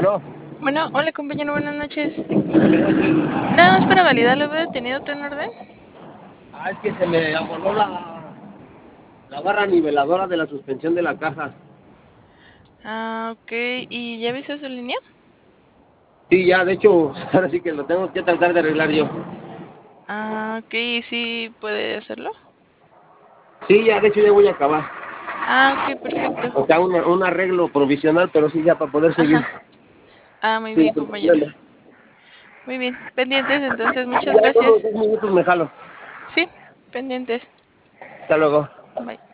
Bueno, Bueno, hola compañero, buenas noches. Nada más para validar, ¿lo veo detenido todo en orden? es que se me abonó la barra niveladora de la suspensión de la caja. Ah, ok. ¿Y ya avisó su línea? Sí, ya, de hecho, ahora sí que lo tengo que tratar de arreglar yo. Ah, ok, ¿y sí puede hacerlo? Sí, ya, de hecho ya voy a acabar. Ah, ok, perfecto. O sea, un arreglo provisional, pero sí, ya para poder seguir. Ajá. Ah, muy Sí, bien, sin compañero. problema. Muy bien. Pendientes, entonces, Y muchas ya en unos gracias. 10 minutos me jalo. Sí, pendientes. Hasta luego. Bye.